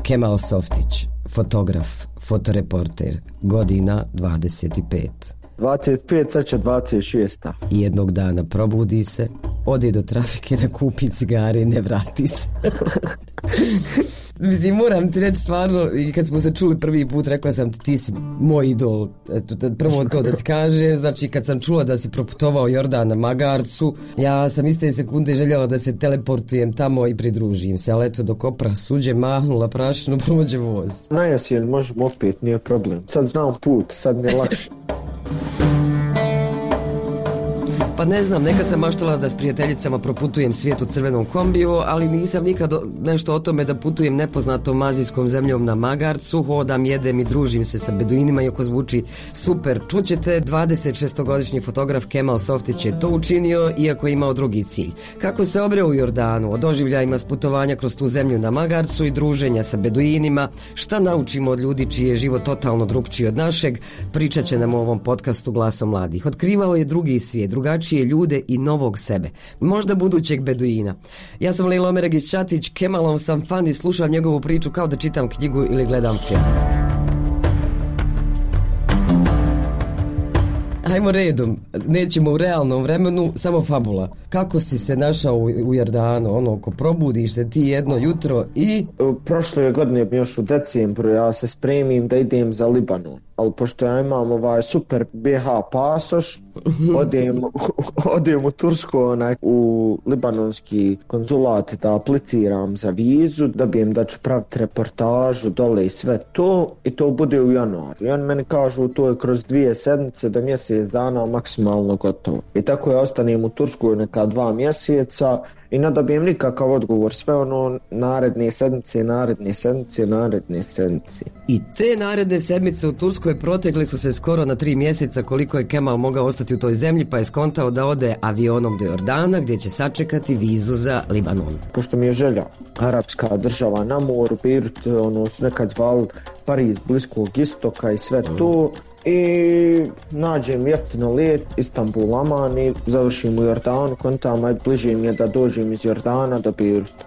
Kemal Softić, fotograf, fotoreporter, godina 25. 25, sad će 26. I jednog dana probudi se, ode do trafike da kupi cigare i ne vrati se. Mislim, moram ti reći stvarno, i kad smo se čuli prvi put, rekla sam ti si moj idol. Prvo to da ti kažem, znači kad sam čula da si proputovao Jordan na Magarcu, ja sam iste sekunde željela da se teleportujem tamo i pridružim se, ali eto dok opra suđe mahnula prašinu, prođe voz. Na jesen možemo opet, nije problem. Sad znam put, sad mi je lakše. Pa ne znam, nekad sam maštala da s prijateljicama proputujem svijet u crvenom kombiju, ali nisam nikad nešto o tome da putujem nepoznatom azijskom zemljom na Magarcu, hodam, jedem i družim se sa beduinima, iako zvuči super. Čućete, 26-godišnji fotograf Kemal Softić je to učinio, iako je imao drugi cilj. Kako se obreo u Jordanu, o doživljajima s putovanja kroz tu zemlju na Magarcu i druženja sa beduinima, šta naučimo od ljudi čiji je život totalno drugčiji od našeg, pričat će nam u ovom podcastu Glasom mladih. Otkrivao je drugi svijet, drugačije ljude i novog sebe, možda budućeg beduina. Ja sam Lejla Omeregić-Čatić, Kemalom sam fan i slušam njegovu priču kao da čitam knjigu ili gledam film. Ajmo redom, nećemo u realnom vremenu, samo fabula. Kako si se našao u Jordanu, ono, ko probudiš se ti jedno jutro i... Prošle godine, još u decembru, ja se spremim da idem za Libanon. Ali pošto ja imam super BH pasoš, odem u Tursku, u libanonski konzulat da apliciram za vizu, dobijem da ću praviti reportažu dole i sve to, i to bude u januaru. I oni meni kažu to je kroz 2 sedmice do mjesec dana maksimalno gotovo. I tako ja ostanem u Turskoj neka 2 mjeseca i ne dobijem nikakav odgovor, sve ono naredne sedmice. I te naredne sedmice u Turskoj protekli su se skoro na 3 mjeseca koliko je Kemal mogao ostati u toj zemlji, pa je skontao da ode avionom do Jordana gdje će sačekati vizu za Libanon. Pošto mi je želja arapska država na moru, Beirut, su nekad zvali Pariz bliskog istoka i sve to. I nađem jeftino let Istanbul, Aman i završim u Jordanu, kontam, ajde bliže mi je da dođem iz Jordana do Beiruta.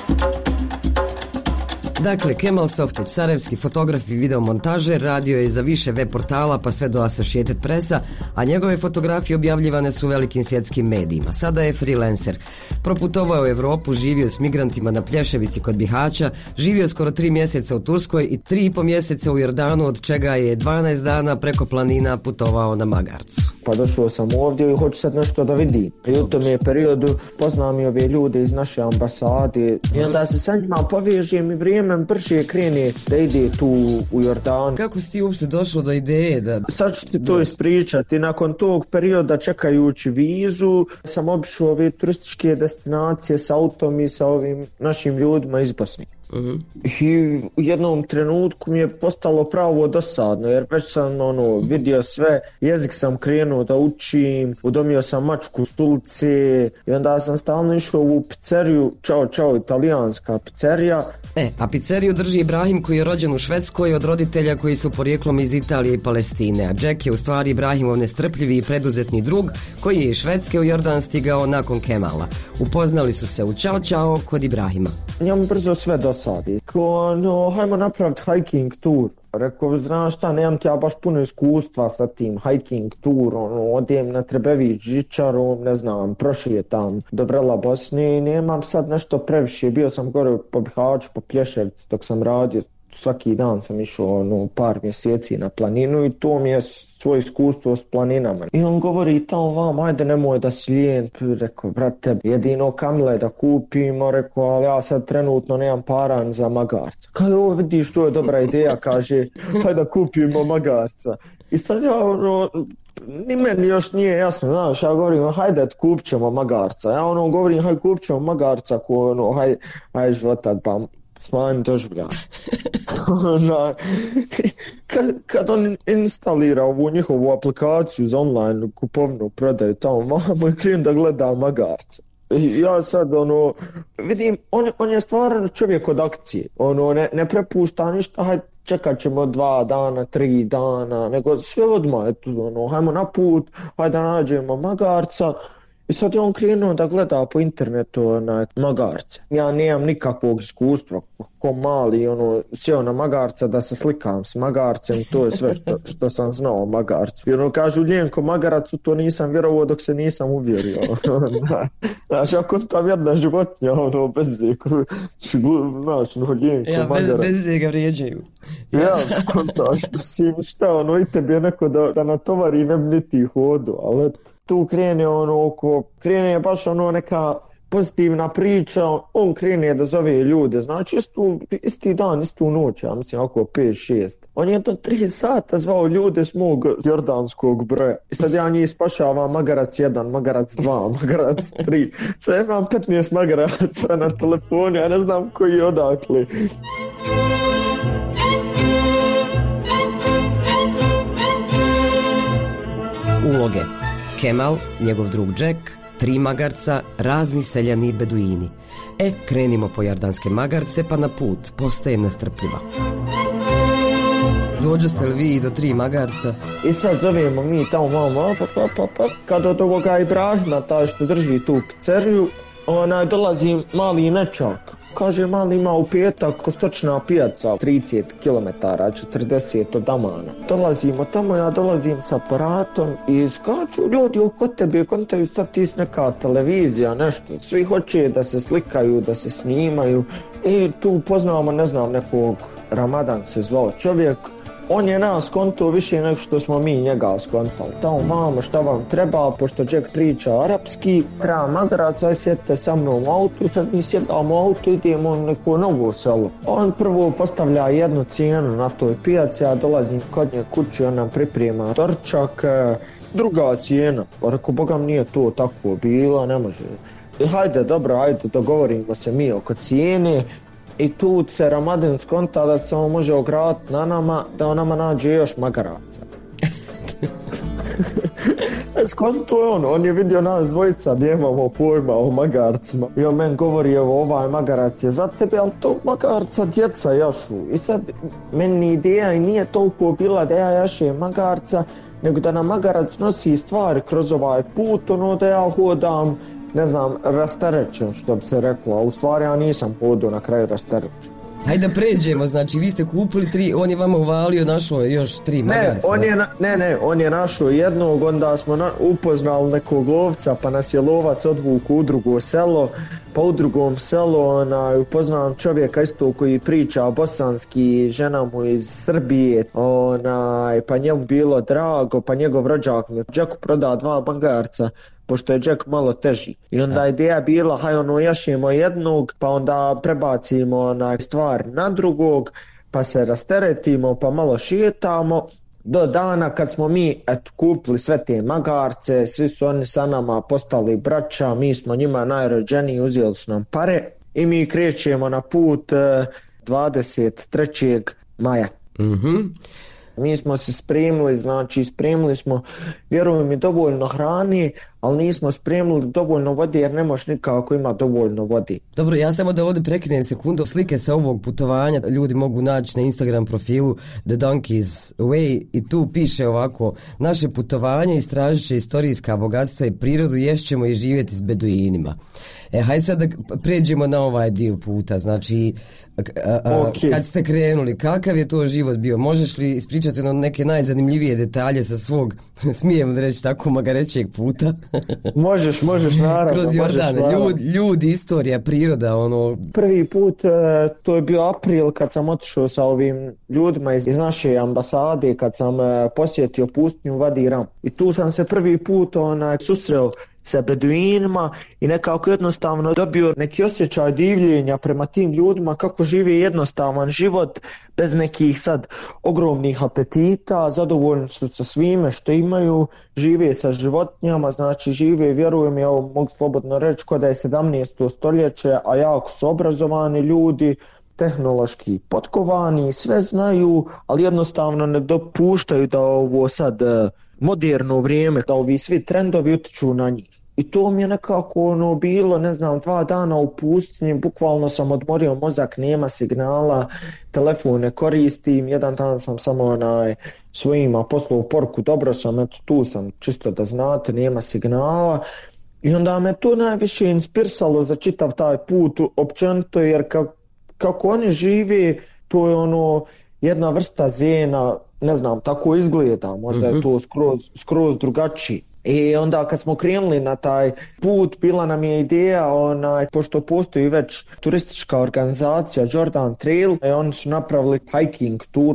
Dakle, Kemal Softić, sarajevski fotograf i videomontažer, radio je za više web portala pa sve do Associated Pressa, a njegove fotografije objavljivane su u velikim svjetskim medijima. Sada je freelancer. Proputovao u Europu, živio s migrantima na Plješevici kod Bihaća, živio skoro 3 mjeseca u Turskoj i 3,5 mjeseca u Jordanu, od čega je 12 dana preko planina putovao na Magarcu. Pa došao sam ovdje i hoću sad nešto da vidim. I u tom je periodu poznam i ove ljude iz naše ambasade i onda se sa njima povežem i vrijeme brže krene da ide tu u Jordan. Kako si ti uopšte došao do ideje da... Sad ću ti to ispričati. Nakon tog perioda čekajući vizu sam obišao ove turističke destinacije s autom i sa ovim našim ljudima iz Bosne. I u jednom trenutku mi je postalo pravo dosadno, jer već sam vidio sve, jezik sam krenuo da učim, udomio sam mačku s ulice i onda sam stalno išao u pizzeriju, čao, italijanska pizzerija. A pizzeriju drži Ibrahim koji je rođen u Švedskoj od roditelja koji su porijeklom iz Italije i Palestine, a Jack je u stvari Ibrahimov nestrpljivi i preduzetni drug koji je iz Švedske u Jordan stigao nakon Kemala. Upoznali su se u Ćao kod Ibrahima. Njemu brzo sve dosadi. Hajmo napraviti hiking tour. Rekao, znaš šta, nemam ti ja baš puno iskustva sa tim hiking tourom, odem na Trebević žičarom, ne znam, prošetam do Vrela Bosne i nemam sad nešto previše. Bio sam gore po Bihaću, po Plješevci dok sam radio, svaki dan sam išao par mjeseci na planinu i to mi je svoje iskustvo s planinama. I on govori tamo vam, ajde nemoj da si lijen. Rekao, brate, jedino kamile da kupimo, rekao, ali ja sad trenutno nemam para za magarca. Kaže, ovo vidiš, to je dobra ideja, kaže, hajde da kupimo magarca. I sad ja, ni meni još nije jasno, znaš, ja govorim, hajde kupit ćemo magarca. Ja govorim, hajde kupit ćemo magarca, hajde životat, pa smanj doživljaj. Kad on instalira ovu njihovu aplikaciju za online kupovnu prodaju tamo, mamo je krenuo da gleda magarca. Ja sad vidim, on je stvarno čovjek od akcije, ne prepušta ništa, hajde čekat ćemo 2 dana, 3 dana, nego sve odmah, hajmo na put, hajde nađemo magarca. I sad je on krenuo da gleda po internetu na magarce. Ja nemam nikakvog iskustva, ko mali, sjeo na magarca da se slikam s magarcem, to je sve što sam znao o magarcu. I kažu Ljenko magarac, to nisam vjerovao dok se nisam uvjerio. Znaš, ako tam jedna životinja, bez zeka, znaš, Ljenko magarac. Bez zeka vrijeđaju. Ja, kontaš, šta, i tebi je neko da natovari ne bi niti hodu, ali tu krene baš neka pozitivna priča, on krene da zove ljude, znači isti dan, istu noć, ja mislim oko 5-6. On je do 3 sata zvao ljude s mog jordanskog broja. I sad ja njih spašavam magarac 1, magarac 2, magarac 3. Sad imam 15 magaraca na telefonu, ja ne znam koji je odakle. Uloge: Kemal, njegov drug Jack, 3 magarca, razni seljani beduini. Krenimo po jordanske magarce pa na put, postajem nestrpljiva. Dođoste li vi do 3 magarca? I sad zovemo mi tamo mama, kad od ovoga Ibrahima, taj što drži tu pizzeriju, dolazi mali nečak. Kaže, mali ima u petak stočna pijaca, 30 km, 40 od Amana. Dolazimo tamo, ja dolazim s aparatom i skaču ljudi oko tebe, kontaju sad ti neka televizija, nešto. Svi hoće da se slikaju, da se snimaju i tu poznamo, ne znam, nekog, Ramadan se zvao čovjek. On je nas skontao više nego što smo mi njega skontali. Tamo, mamo, šta vam treba, pošto Jack priča arapski, treba magaraca, sjedite sa mnom u autu, sad mi sjedamo u autu, idemo u neko novo selo. On prvo postavlja jednu cijenu na toj pijaci, ja dolazim kod nje kući, on nam priprema dorčak, druga cijena. Pa rekao, bogam nije to tako bilo, ne može. Hajde, dobro, hajde, dogovorimo se mi oko cijene. I tu se Ramadan skonta da se on može ograditi na nama, da on nama nađe još magaraca. Skonto je on je vidio nas dvojica, nemamo pojma o magarcima. I on meni govori, evo ovaj magarac je za tebe, ali to magarca djeca jašu. I sad meni ideja i nije toliko bila da ja jašem magarca, nego da nam magarac nosi stvari kroz ovaj put, da ja hodam, ne znam, rasterećen, što bi se reklo, a u stvari ja nisam hodao na kraju rasterećen. Hajde da pređemo, znači vi ste kupili 3, on je vama uvalio, našao još 3 magarca. On je našao jednog, onda smo upoznali nekog lovca, pa nas je lovac odvuku u drugo selo, pa u drugom selu upoznam čovjeka isto koji priča bosanski, žena mu iz Srbije, pa njemu bilo drago, pa njegov rođak mi Jacku proda 2 magarca, pošto je Jack malo teži. I onda je ideja bila, jašemo jednog, pa onda prebacimo stvar na drugog, pa se rasteretimo, pa malo šetamo, do dana kad smo mi kupili sve te magarce, svi su oni sa nama postali braća, mi smo njima najrođeniji, uzeli su nam pare i mi krećemo na put 23. maja. Mi smo se spremili smo, vjerujem, mi dovoljno hrane, ali nismo spremili dovoljno vode jer ne možeš nikako ima dovoljno vode. Dobro, ja samo da ovdje prekinem sekundu. Slike sa ovog putovanja ljudi mogu naći na Instagram profilu The Donkey's Way i tu piše ovako: naše putovanje istražit će istorijska bogatstva i prirodu, ješćemo i živjeti s beduinima. Hajde sad da pređemo na ovaj dio puta, znači kad ste krenuli, kakav je to život bio? Možeš li ispričati neke najzanimljivije detalje sa svog, smijem reći tako, magarećeg puta? Možeš, naravno. Kroz Jordane, ljudi, istorija, priroda, Prvi put, to je bio april kad sam otišao sa ovim ljudima iz naše ambasade, kad sam posjetio pustinju Vadi Ram. I tu sam se prvi put susreo sa beduinima i nekako jednostavno dobio neki osjećaj divljenja prema tim ljudima, kako žive jednostavan život bez nekih sad ogromnih apetita, zadovoljni su sa svime što imaju, žive sa životinjama, znači žive, vjerujem, ja mogu slobodno reći, kod da je 17. stoljeće, a jako su obrazovani ljudi, tehnološki potkovani, sve znaju, ali jednostavno ne dopuštaju da ovo sad moderno vrijeme, da ovi svi trendovi utiču na njih. I to mi je nekako bilo, ne znam, 2 dana u pustinji, bukvalno sam odmorio mozak, nema signala, telefon ne koristim, jedan dan sam samo svojima poslao poruku, dobro sam, eto tu sam, čisto da znate, nema signala. I onda me to najviše inspirisalo za čitav taj put općenito, jer kako oni žive, to je ono jedna vrsta zena, ne znam, tako izgleda, možda je to skroz drugačije. I onda kad smo krenuli na taj put, bila nam je ideja, pošto postoji već turistička organizacija Jordan Trail, oni su napravili hiking tur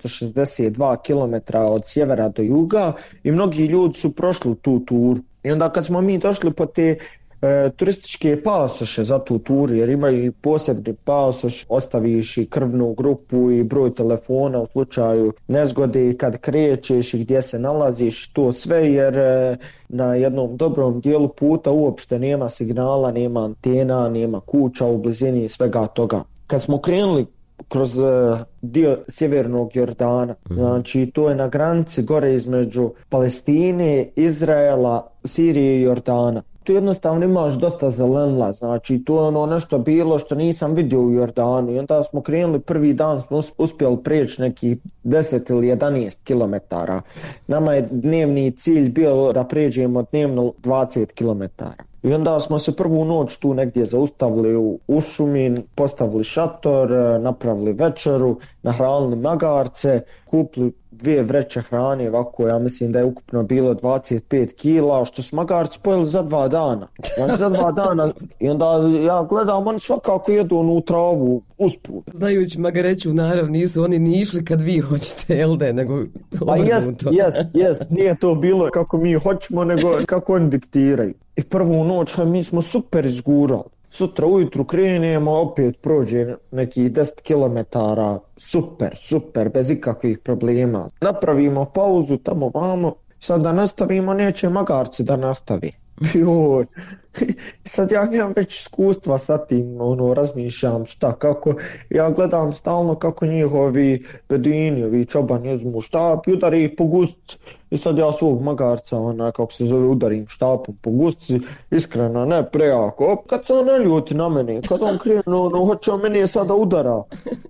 662 km od sjevera do juga i mnogi ljudi su prošli tu tur. I onda kad smo mi došli po te turističke pasoše za tu turu, jer imaju posebni pasoš, ostaviš i krvnu grupu i broj telefona u slučaju nezgode i kad krećeš i gdje se nalaziš, to sve, jer na jednom dobrom dijelu puta uopšte nema signala, nema antena, nema kuća u blizini i svega toga. Kad smo krenuli kroz dio sjevernog Jordana, znači to je na granici gore između Palestine, Izraela, Sirije i Jordana. Tu jednostavno imaš dosta zelenila, znači to je ono nešto bilo što nisam vidio u Jordanu i onda smo krenuli, prvi dan smo uspjeli preći nekih 10 ili 11 kilometara. Nama je dnevni cilj bio da pređemo dnevno 20 kilometara. I onda smo se prvu noć tu negdje zaustavili u šumi, postavili šator, napravili večeru, nahranili magarce, kupili 2 vreće hrane, ovako ja mislim da je ukupno bilo 25 kila, što su magarci pojeli za 2 dana. Znači za 2 dana i onda ja gledam, oni svakako jedu onu travu usput. Znajući magareću narav, nisu oni ni išli kad vi hoćete, jel da, nego pa jest, nije to bilo kako mi hoćemo, nego kako oni diktiraju. I prvu noć mi smo super izgurali. Sutra ujutru krenemo, opet prođe nekih 10 kilometara, super, bez ikakvih problema. Napravimo pauzu tamo vamo, sad da nastavimo, neće magarci da nastavi. Joj. Sad ja imam već iskustva sa tim, razmišljam šta, kako, ja gledam stalno kako njihovi beduini, ovi čobani uzmu štap i udari ih po gustici. I sad ja svog magarca, kako se zove, udarim štapom po gustici, iskreno, ne prejako. Kad se on ne ljuti na mene, kad on krenu, hoće on mene sada udara.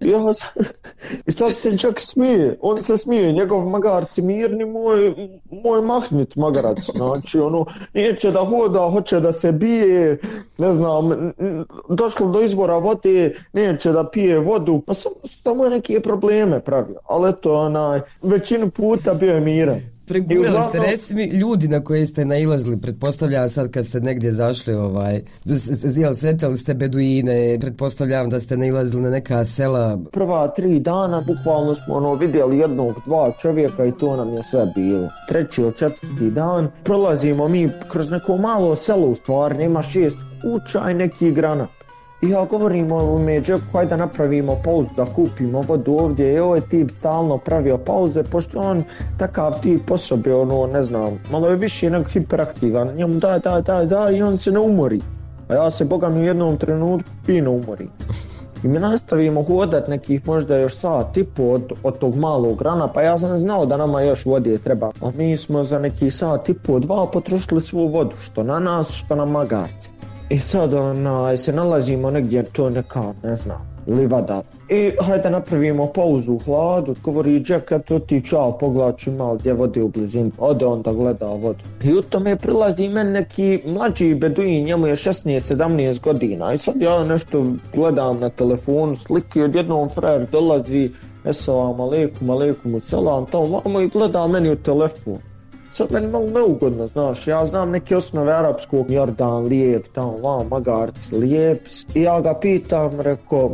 I sad se čak smije, on se smije, njegov magarci mirni, moj mahnit magarac, znači, neće da hoda, hoće da se bije, ne znam, došlo do izvora vode, neće da pije vodu, pa samo je neke probleme pravio, ali eto, većinu puta bio je miran. Pregurali ste, reci mi, ljudi na koje ste nailazili, pretpostavljam sad kad ste negdje zašli, sretali ste beduine, pretpostavljam da ste nailazili na neka sela. Prva 3 dana bukvalno smo vidjeli 1-2 čovjeka i to nam je sve bilo. 3. ili 4. dan prolazimo mi kroz neko malo selo, u stvari nema 6 kuća i neki granat. I ja govorim u među, hajde da napravimo pauzu, da kupimo vodu ovdje. I ovaj tip stalno pravio pauze, pošto on takav tip osobe, ne znam, malo je više nego hiperaktivan. Njemu daj i on se ne umori. A ja se, boga mi, u jednom trenutku fino umorim. I mi nastavimo hodat nekih možda još sat i po od tog malog rana, pa ja sam znao da nama još vode treba. A mi smo za nekih sat i po 2 potrošili svu vodu, što na nas, što na magarce. I sad se nalazimo negdje, to neka, ne znam, livada. I hajde napravimo pauzu u hladu, govori Jack, eto ti čao, poglači malo gdje vode u blizini. Ode on da gleda vodu. I u tome prilazi meni neki mlađi beduin, njemu je 16-17 godina. I sad ja nešto gledam na telefonu, slike, odjednom frajer dolazi, assalamu alaikum, selam, tamo i gleda meni u telefon. Sad meni malo neugodno, znaš, ja znam neke osnove arapskog, Jordan, lijep, tamo, magarci, lijep. I ja ga pitam, rekao,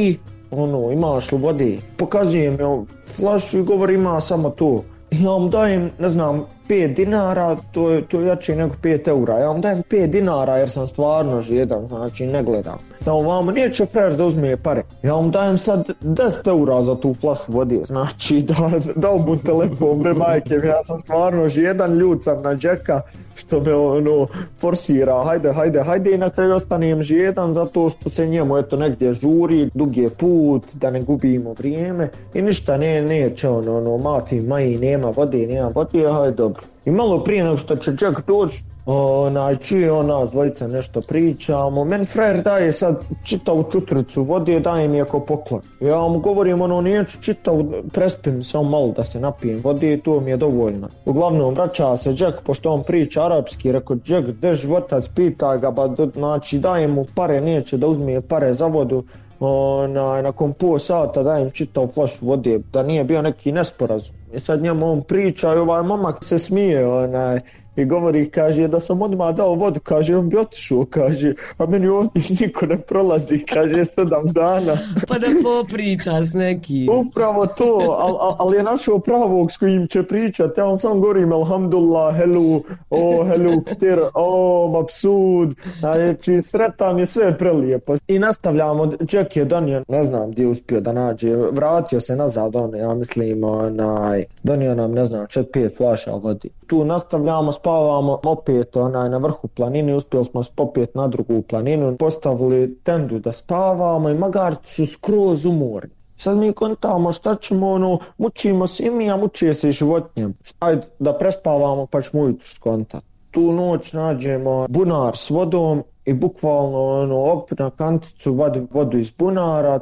imaš li vode? Pokazujem joj flašu i govori, ima samo to. I ja vam dajem, ne znam, 5 dinara, to je jače nego 5 eura. Ja vam dajem 5 dinara jer sam stvarno žedan, znači ne gledam. Da vam neće frajer da uzme pare. Ja vam dajem sad 10 eura za tu flašu vode, znači da obu telefon, bre majke, ja sam stvarno žedan, ljud sam na Jacka što me forsira, hajde i na kraju ostanem žedan zato što se njemu negdje žuri, dug je put, da ne gubimo vrijeme i ništa neće mafi, nema vode, hajde dobro. I malo prije nego što će Jack doći, Čuje nas dvojica nešto pričamo, meni frajer daje sad čitavu čutricu vode, daje mi ako poklon. Ja mu govorim, neću čitavu, prespim samo malo da se napijem vode i to mi je dovoljno. Uglavnom vraća se Jack, pošto on priča arapski, rekao Jack, gde životac, pitaj ga, znači daje mu pare, neće da uzme pare za vodu. Nakon pol sata dajem čitav flašu vode, da nije bio neki nesporazum. I sad njemu on priča i ovaj momak se smije i govori, kaže, da sam odmah dao vodu, kaže, on bi otišao, kaže, a meni ovdje niko ne prolazi, kaže, 7 dana. Pa da popriča s nekim. Upravo to, ali je našao pravog s kojim će pričati, ja on sam govorim, alhamdulillah, hello, ktir, mapsud, znači sretan je, sve prelijepo. I nastavljamo, Jack je donio, ne znam gdje uspio da nađe, vratio se nazad, ja mislim, donio nam, ne znam, 4-5 flaša vodi. Tu nastavljamo, spavamo opet na vrhu planine, uspjeli smo popet na drugu planinu, postavili tendu da spavamo i magarci su skroz umorni. Sad mi kontamo šta ćemo, mučimo se i mi, a mučije se i životinje. Ajde da prespavamo pa ćemo ujutru skontati. Tu noć nađemo bunar s vodom i bukvalno opet na kanticu vadim vodu iz bunara,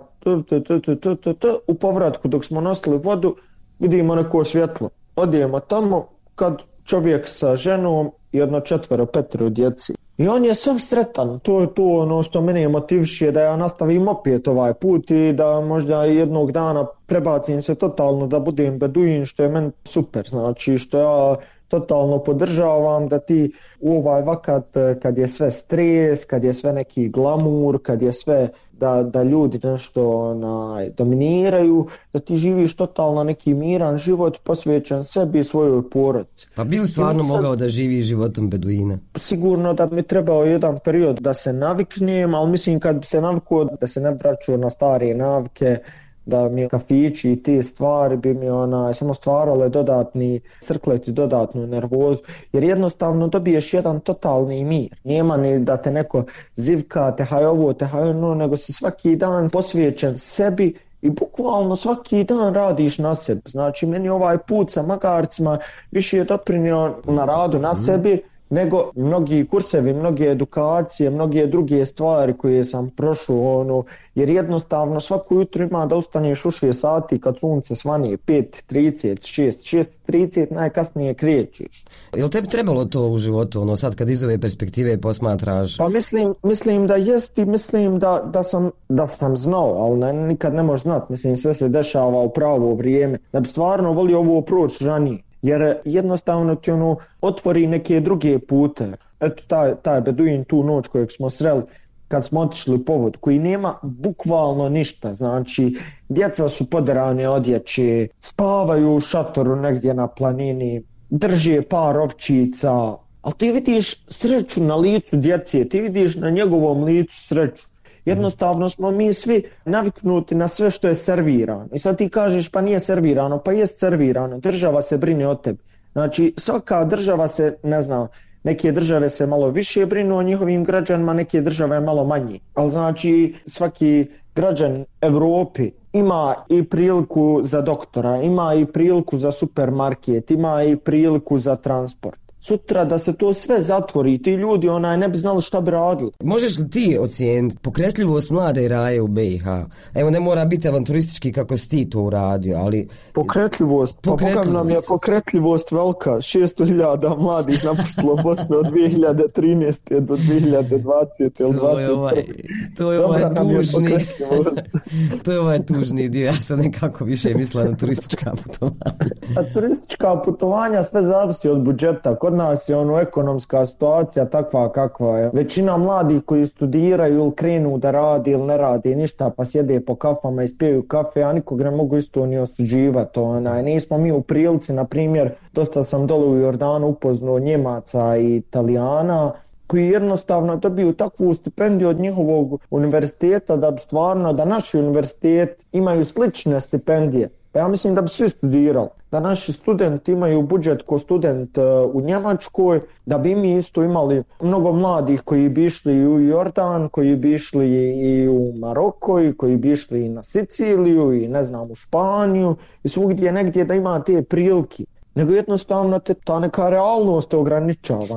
u povratku dok smo nosili vodu vidimo neko svjetlo. Odijemo tamo kad čovjek sa ženom i 4-5 djeci. I on je sav sretan, to je to ono što mene motiviše da ja nastavim opet ovaj put i da možda jednog dana prebacim se totalno da budem beduin, što je meni super, znači što ja totalno podržavam da ti u ovaj vakat kad je sve stres, kad je sve neki glamur, kad je sve da ljudi nešto dominiraju, da ti živiš totalno neki miran život posvećen sebi i svojoj porodici. Pa bi li stvarno mogao da živi životom beduina? Sigurno da mi trebao jedan period da se naviknem, ali mislim kad bi se navikao da se ne vraćao na stare navike, da mi kafići i te stvari bi mi samo stvarale dodatni crkleti, dodatnu nervozu, jer jednostavno dobiješ jedan totalni mir. Nema ni da te neko zivka, tehaj ovo, tehaj ono, nego si svaki dan posvećen sebi i bukvalno svaki dan radiš na sebi. Znači meni ovaj put sa magarcima više je doprinio na radu na sebi nego mnogi kursevi, mnoge edukacije, mnoge druge stvari koje sam prošao, jer jednostavno svako jutro ima da ustaneš u 6 sati kad sunce svani 5:30, 6:30 najkasnije krećeš. Je li tebi trebalo to u životu, sad kad iz ove perspektive posmatraš? Pa mislim da jest i mislim da sam znao, ali nikad ne možeš znati, mislim sve se dešava u pravo vrijeme, da bi stvarno volio ovo proći ranije. Jer jednostavno ti otvori neke druge pute. Eto taj beduin tu noć kojeg smo sreli kad smo otišli po vodu, koji nema bukvalno ništa. Znači, djeca su poderane odjeće, spavaju u šatoru negdje na planini, drže par ovčica, ali ti vidiš sreću na licu djece, ti vidiš na njegovom licu sreću. Jednostavno smo mi svi naviknuti na sve što je servirano. I sad ti kažeš pa nije servirano, pa jest servirano. Država se brine o tebi. Znači svaka država se, ne znam, neke države se malo više brinu o njihovim građanima, neke države malo manje. Ali znači svaki građan Evropi ima i priliku za doktora, ima i priliku za supermarket, ima i priliku za transport. Sutra da se to sve zatvori, ti ljudi ne bi znali šta bi radili. Možeš li ti ocijeniti pokretljivost mlade Raje u BiH? Evo, ne mora biti avanturistički kako si ti to uradio, ali... Pokretljivost. Pa Boga nam je pokretljivost velika. 600.000 mladih napustilo Bosnu od 2013. do 2020. ili 2021. To je ovaj tužni... To je ovaj tužni dio. Ja sam nekako više mislila na turistička putovanja. A turistička putovanja sve zavisi od budžeta. Kod nas je ekonomska situacija takva kakva je. Većina mladih koji studiraju ili krenu da radi ili ne radi ništa pa sjede po kafama i spijaju kafe, a nikog ne mogu isto ni osuđivati. Nismo mi u prilici, na primjer, dosta sam dole u Jordanu upoznao Njemaca i Italijana koji jednostavno dobiju takvu stipendiju od njihovog univerziteta da bi stvarno, da naši univerziteti imaju slične stipendije. Pa ja mislim da bi svi studirali. Da naši studenti imaju budžet ko student u Njemačkoj, da bi mi isto imali mnogo mladih koji bi išli u Jordan, koji bi išli i u Maroko, i koji bi išli i na Siciliju i ne znam u Španiju i svugdje negdje da ima te prilike. nego jednostavno te ta neka realnost te ograničava.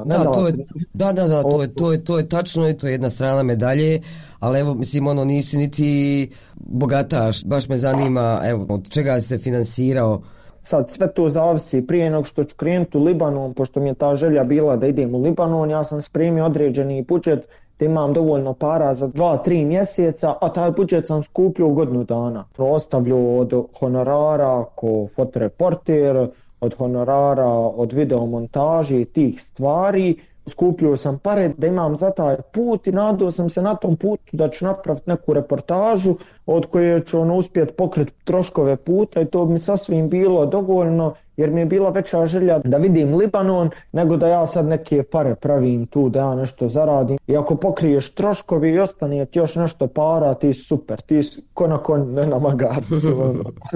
To je tačno i to je jedna strana medalje, ali evo, mislim, nisi niti bogataš, baš me zanima, evo, od čega si se finansirao? Sad sve to zavisi, prije nego što ću krenuti u Libanon, pošto mi je ta želja bila da idem u Libanon, ja sam spremio određeni budžet da imam dovoljno para za 2-3 mjeseca, a taj budžet sam skupljio u godinu dana. Ostavljio od honorara ko fotoreporter, od honorara, od videomontaže i tih stvari. Skupljio sam pare da imam za taj put i nadao sam se na tom putu da ću napraviti neku reportažu od koje ću uspjeti pokriti troškove puta i to bi mi sasvim bilo dovoljno jer mi je bila veća želja da vidim Libanon nego da ja sad neke pare pravim tu, da ja nešto zaradim. I ako pokriješ troškovi i ostane ti još nešto para, ti super, ti ko na konju, ne na magarcu.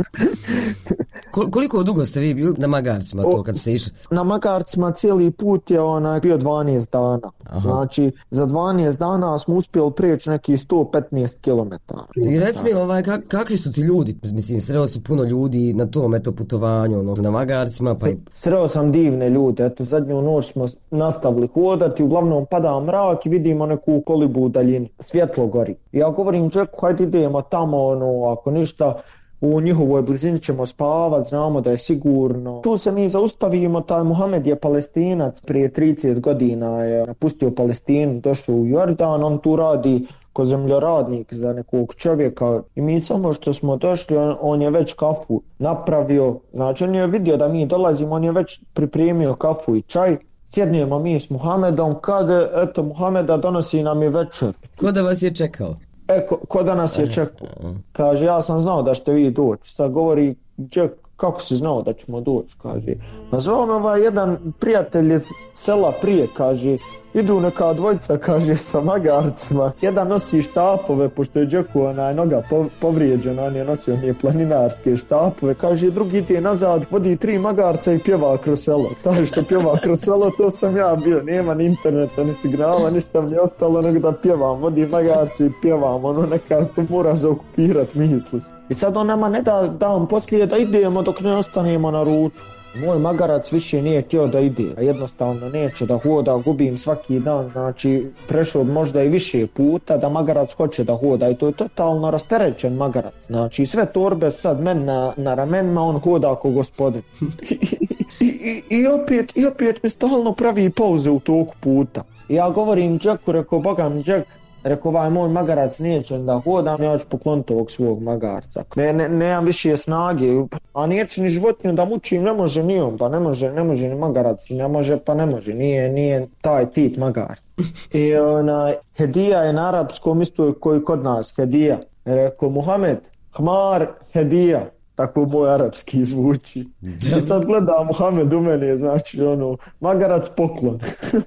Koliko dugo ste vi bili na magarcima to kad ste išli? Na magarcima cijeli put je bio 12 dana. Aha. Znači, za 12 dana smo uspjeli prijeći neki 115 km. I reci mi, kakvi su ti ljudi? Mislim, sreo si puno ljudi na tom putovanju, na magarcima. Pa... Sreo sam divne ljude. Eto, zadnju noć smo nastavili hodati, uglavnom pada mrak i vidimo neku kolibu u daljini. Svjetlo gori. Ja govorim Jacku, hajde idemo tamo, ako ništa, u njihovoj blizini ćemo spavat, znamo da je sigurno. Tu se mi zaustavimo, taj Muhamed je Palestinac, prije 30 godina je napustio Palestinu, došao u Jordan, on tu radi ko zemljoradnik za nekog čovjeka i mi samo što smo došli, on je već kafu napravio, znači on je vidio da mi dolazimo, on je već pripremio kafu i čaj. Sjednijemo mi s Muhamedom, kad eto Muhameda donosi nam je večer. Ko da vas je čekao? Ko da nas je čekao? Kaže, ja sam znao da ćete vi doći. Sad govori, Jack, kako si znao da ćemo doći? Kaže, nazvao me jedan prijatelj iz sela prije, kaže, idu neka dvojica, kaže, sa magarcima. Jedan nosi štapove, pošto je Jacku noga povrijeđena, on je nosio planinarske štapove. Kaže, drugi ide nazad, vodi 3 magarca i pjeva kroz selo. Taj što pjeva kroz selo, to sam ja bio. Nema ni interneta, ni signala, ništa mi je ostalo nego da pjevam. Vodi magarci i pjevam, nekako mora zaokupirati misli. I sad on nama ne da dan poslije da idemo dok ne ostanemo na ručku. Moj magarac više nije htio da ide, jednostavno neće da hoda, gubim svaki dan, znači prešao možda i više puta da magarac hoće da hoda i to je totalno rasterećen magarac, znači sve torbe sad meni na ramenima, on hoda ako gospodin. I opet mi stalno pravi pauze u toku puta. Ja govorim Jacku, rekao, boga mi Jack, rekao, moj magarac neće da hodam, ja ću pokloniti ovog svog magarca. Nemam više snage, a neću ni životinju da mučim, ne može ni on, pa ne može ni magarac, ne može, nije taj tit magarc. I hedija je na arapskom isto koji kod nas, hedija. Rekao, Muhammed, hmar, hedija. Tako moj arapski zvuči. I sad gleda Muhammed u mene, znači magarac poklon.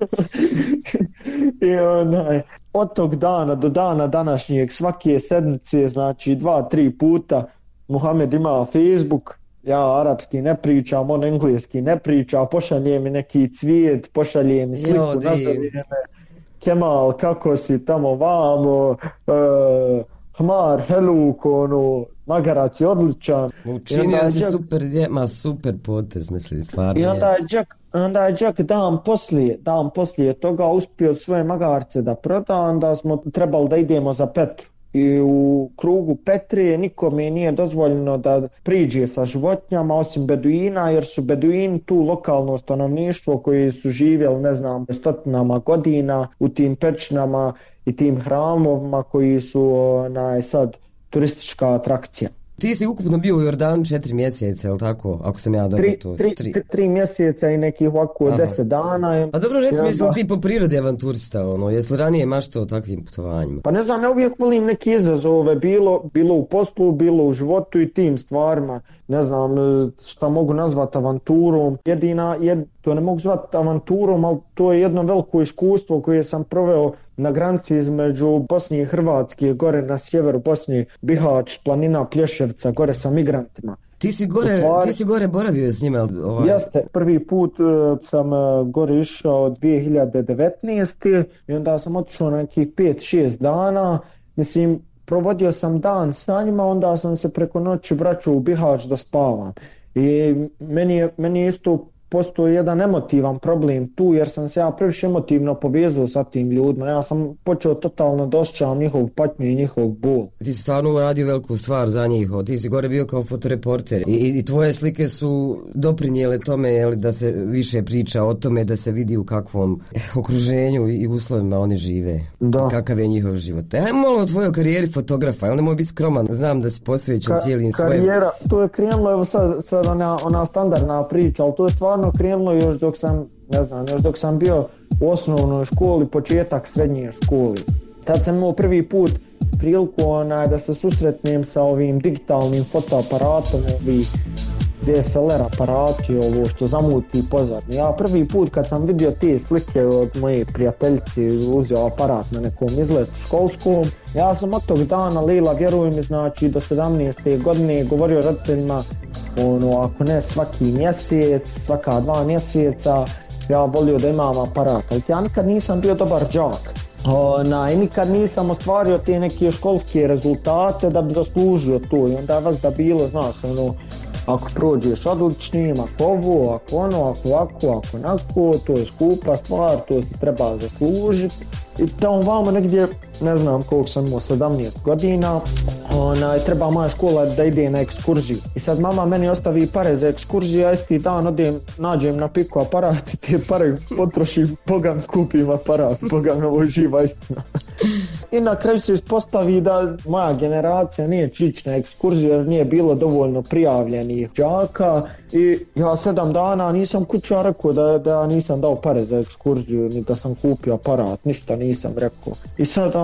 I od tog dana do dana današnjeg svake sedmice, znači 2-3 puta Muhammed ima Facebook, ja arapski ne pričam, on engleski ne priča, pošalje mi neki cvijet, pošalje mi sliku, nazove me Kemal, kako si tamo vamo, hmar, heluk, magarac je odličan. Učinio si super potez, mislim, stvarno. I onda je Jack dan poslije toga uspio svoje magarce da proda, onda smo trebali da idemo za Petru. I u krugu Petrije nikome nije dozvoljeno da priđe sa životinjama osim beduina, jer su beduini tu lokalno stanovništvo koji su živjeli, ne znam, stotinama godina u tim pećinama i tim hramovima koji su sad turistička atrakcija. Ti si ukupno bio u Jordanu 4 mjeseca, je li tako? Ako sam ja dobro to... 3 mjeseca i nekih ovako 10 dana. A dobro, recimo, mislim ti po prirodi avanturista, jesi li ranije maštao o takvim putovanjima? Pa ne znam, ja uvijek volim neke izazove, bilo u poslu, bilo u životu i tim stvarima. Ne znam šta mogu nazvati avanturom. To ne mogu zvati avanturom, ali to je jedno veliko iskustvo koje sam proveo na granici između Bosne i Hrvatske, gore na sjeveru Bosne, Bihać, planina Plješevca, gore sa migrantima. Ti si gore boravio s njima? Jeste, prvi put sam gore išao 2019. i onda sam otišao na nekih 5-6 dana, mislim, provodio sam dan sa njima, onda sam se preko noći vraćao u Bihać da spavam. I meni je isto postoji jedan emotivan problem tu, jer sam se ja previše emotivno povezao sa tim ljudima. Ja sam počeo totalno da osjećam njihov patnju i njihov bol. Ti si stvarno uradio veliku stvar za njih. Ti si gore bio kao fotoreporter i tvoje slike su doprinijele tome da se više priča o tome, da se vidi u kakvom okruženju i uslovima oni žive. Da. Kakav je njihov život. Ajmo malo o tvojoj karijeri fotografa. Onda nemoj biti skroman. Znam da si posvećen cijelim svojim... Karijera, to je krenulo, evo sad ona standardna priča, ali to je stvarno krenulo još dok sam bio u osnovnoj školi, početak srednje škole. Tad sam imao prvi put priliku da se susretnem sa ovim digitalnim fotoaparatom, ovih DSLR aparati, ovo što zamuti pozadnje. Ja prvi put kad sam vidio te slike od moje prijateljice, uzeo aparat na nekom izletu školskom, ja sam od tog dana, Lila, vjeruj mi, znači do 17. godine govorio roditeljima, ako ne svaki mjesec, svaka 2 mjeseca, ja volio da imam aparat, ali ja nikad nisam bio dobar đak. I nikad nisam ostvario te neke školske rezultate da bi zaslužio to, i onda je vas da bilo, znaš, ako prođeš odličnim, ako ovo, ako ono, ako ovako, ako onako, to je skupa stvar, to se treba zaslužiti. I tamo vamo negdje, ne znam koliko sam imao, 17 godina, treba moja škola da ide na ekskurziju. I sad mama meni ostavi pare za ekskurziju, ja isti dan odem, nađem na piku aparat i te pare potrošim, bogam kupim aparat, bogam, ovo živa istina. I na kraju se ispostavi da moja generacija nije čić na ekskurziju jer nije bilo dovoljno prijavljenih đaka i ja 7 dana nisam kuća rekao da nisam dao pare za ekskurziju, ni da sam kupio aparat, ništa nisam rekao. I sad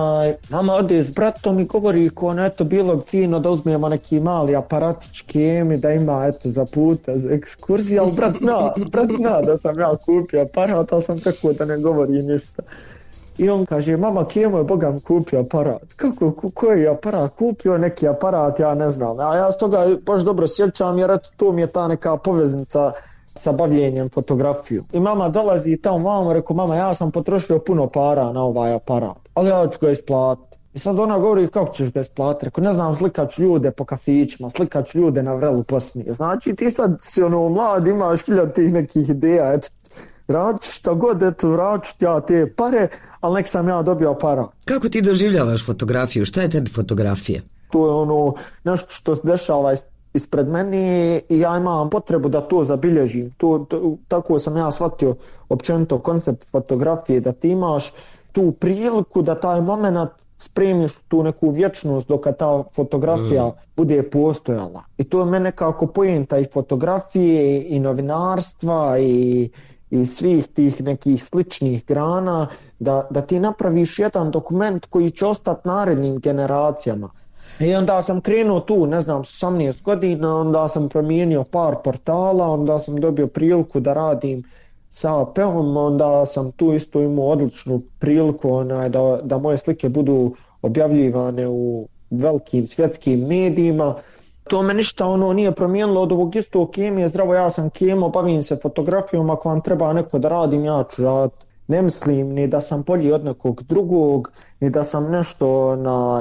mama ode s bratom i govori eto bilo fino da uzmemo neki mali aparatić Kemi da ima za puta za ekskurziju, ali brat zna da sam ja kupio aparat, ali sam tako da ne govori ništa. I on kaže, mama, Kemo je bogam kupio aparat. Kako, koji je aparat? Kupio neki aparat, ja ne znam. A ja s toga baš dobro sjećam jer eto to mi je ta neka poveznica sa bavljenjem fotografiju. I mama dolazi i tamo vamo, rekao, mama, ja sam potrošio puno para na ovaj aparat, ali ja ću ga isplatiti. I sad ona govori, kako ćeš ga isplatiti? Rekao, ne znam, slikat ću ljude po kafićima, slikat ću ljude na vrelu poslije. Znači ti sad si mlad, imaš 1000 tih nekih ideja, eto, radit šta god, eto, radit ja te pare, ali nek sam ja dobio aparat. Kako ti doživljavaš fotografiju? Šta je tebi fotografija? To je nešto što se dešava ispred mene i ja imam potrebu da to zabilježim. Tako sam ja shvatio općenito koncept fotografije, da ti imaš tu priliku da taj moment spremiš tu neku vječnost dok ta fotografija bude postojala. I to je mene nekako poenta i fotografije i novinarstva i svih tih nekih sličnih grana, da ti napraviš jedan dokument koji će ostati narednim generacijama. I onda sam krenuo tu, ne znam, 18 godina, onda sam promijenio par portala, onda sam dobio priliku da radim sa AP-om, onda sam tu isto imao odličnu priliku da moje slike budu objavljivane u velikim svjetskim medijima. To me ništa nije promijenilo od ovog istog Kemije, zdravo, ja sam Kemo, bavim se fotografijom, ako vam treba neko da radim, ja ću raditi. Ne mislim ni da sam bolji od nekog drugog, ni da sam nešto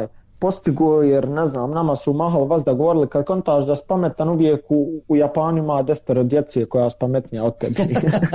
postigo, jer ne znam, nama su mahali vas da govorili kad kontaš da si pametan, uvijek u Japanu ima 10 djece koja je pametnija od tebi.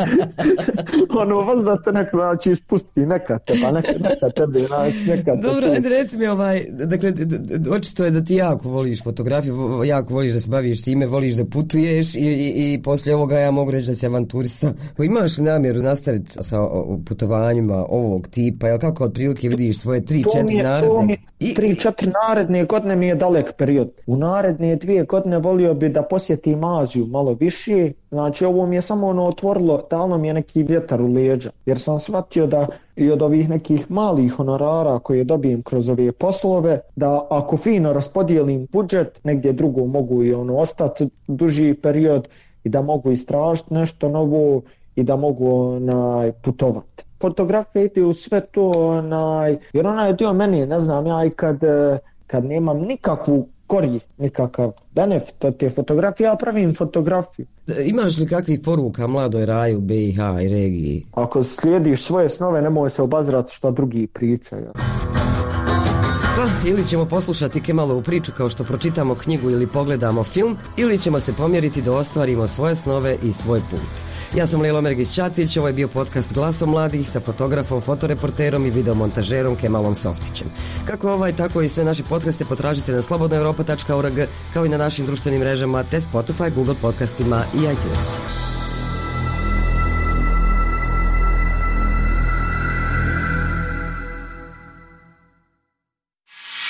Vas da te neko ispusti, neka te, pa neka tebi, neka te. Dobro, reci mi dakle, očito je da ti jako voliš fotografiju, jako voliš da se baviš time, voliš da putuješ i poslije ovoga ja mogu reći da si avanturista. Imaš li namjeru nastaviti sa putovanjima ovog tipa, jel kako otprilike vidiš svoje 3-4 naredne? 3-4 naredne godine mi je dalek period. U naredne 2 godine volio bi da posjetim Aziju malo više. Znači ovo mi je samo otvorilo, dalo mi je neki vjetar u leđa. Jer sam shvatio da i od ovih nekih malih honorara koje dobijem kroz ove poslove, da ako fino raspodijelim budžet, negdje drugo mogu i ostati duži period i da mogu istražiti nešto novo i da mogu putovati. Fotografija ide u sve to, jer ona je dio meni, ne znam, ja i kad nemam nikakvu korist, nikakav benefit od te fotografije, ja pravim fotografiju. Imaš li kakvih poruka mladoj raju BiH i regiji? Ako slijediš svoje snove, nemoj se obazirati što drugi pričaju. Pa, ili ćemo poslušati Kemalovu priču kao što pročitamo knjigu ili pogledamo film, ili ćemo se pomjeriti da ostvarimo svoje snove i svoj put. Ja sam Lilo Mergić-Ćatić, ovo je bio podcast Glasom mladih sa fotografom, fotoreporterom i videomontažerom Kemalom Softićem. Kako ovaj, tako i sve naše podcaste potražite na slobodnoeuropa.org, kao i na našim društvenim mrežama te Spotify, Google podcastima i iTunesu.